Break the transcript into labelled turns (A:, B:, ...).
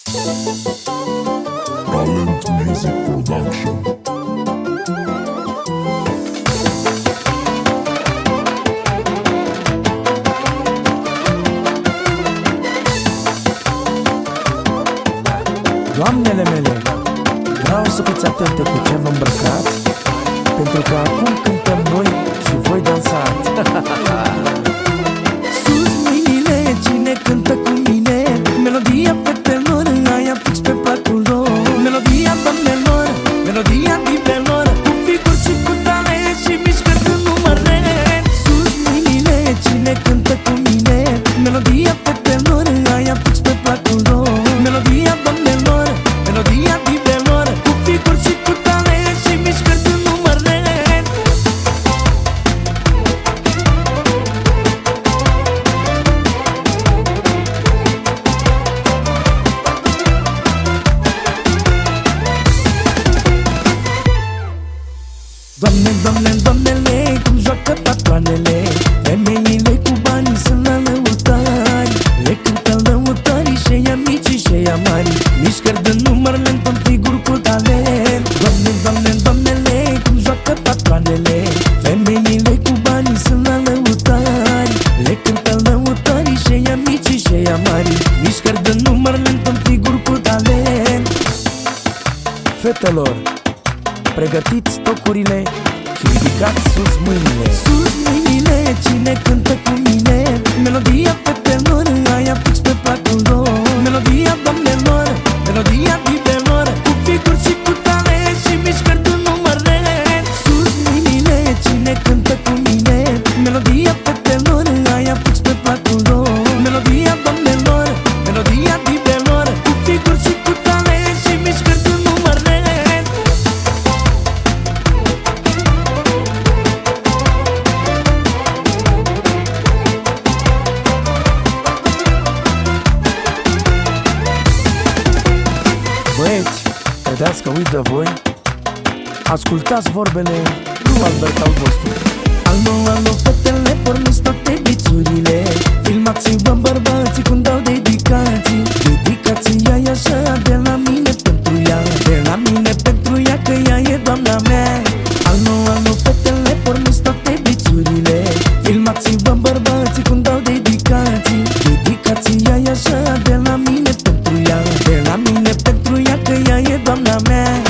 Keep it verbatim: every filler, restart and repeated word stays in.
A: Talent Music Production.
B: Doamnele mele, vreau să fiți atente cu ce vă îmbrăcați, pentru că acum cântăm noi și voi dansați. Sus mâinile, cine cântă cu mine? Melodia fetelor, aia fix pe placul lor. Melodia doamnelor, melodia divelor, cu figuri și cu talent și mișcări în număre. Sus mâinile, cine cântă cu mine? Melodia fetelor, aia fix pe placul lor. Melodia doamnelor, melodia divelor, cu figuri și cu talent și mișcări în număre. Doamne, doamne, doamnele, cum joacă patroanele, femeile cu banii sunt la lăutari. Le cântă lăutarii și ea mici și ea mari, mișcări de număr lent în figuri cu talent. Doamne, doamne, doamnele, cum joacă patroanele, femeile cu banii sunt la lăutari. Le cântă lăutarii și ea mici și ea mari, mișcări de număr lent în figuri cu talent. Fetelor, pregătiți tocurile și ridicați sus mâinile. Sus mâinile, cine cântă cu mine? Melodia fetelor, aia fix pe placul lor. Melodia doamnelor, melodia divelor, cu figuri și cu talent și mișcări de număre. Sus mâinile, cine cântă cu mine? Melodia fetelor, aia fix pe placul lor. Melodia doamnelor, melodia divelor, cu figuri și cu talent și mișcări de număre. Băieți, credeți că uit de voi? Ascultați vorbele lui Albert al vostru. Alo, alo, fetele, porniți toate bițurile, filmați-vă bărbații cum dau dedicații. Dedicația e așa, de la mine pentru ea, de la mine pentru ea, că ea e doamna mea. Alo, alo, fetele, porniți toate bițurile, filmați-vă bărbații cum dau dedicații. Dedicația e așa, de la mine pentru ea, de la mine pentru ea, că ea e doamna mea.